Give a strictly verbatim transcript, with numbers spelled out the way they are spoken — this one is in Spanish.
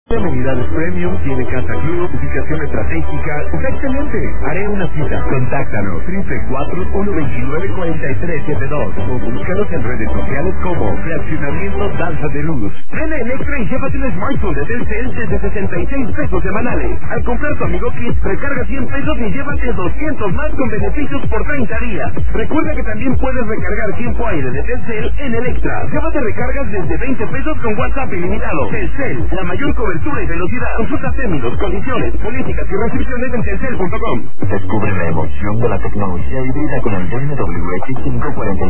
Amenidades premium, tiene casa club, ubicación estratégica. Está excelente. Haré una cita. Contáctanos triple cuatro uno veintinueve cuarenta y tres setenta y dos o búscanos en redes sociales como Fraccionamiento Danza de Luz. Ven a Electra y llévate un smartphone de Telcel desde sesenta y seis pesos semanales. Al comprar tu Amigo Kit, recarga cien pesos y llévate doscientos más con beneficios por treinta días. Recuerda que también puedes recargar tiempo aire de Telcel en Electra. Llévate recargas desde veinte pesos con WhatsApp ilimitado. Telcel, la mayor cobertura y velocidad. Consulta términos, condiciones, políticas y restricciones en telcel punto com. Descubre la emoción de la tecnología híbrida con el B M W X quinientos cuarenta.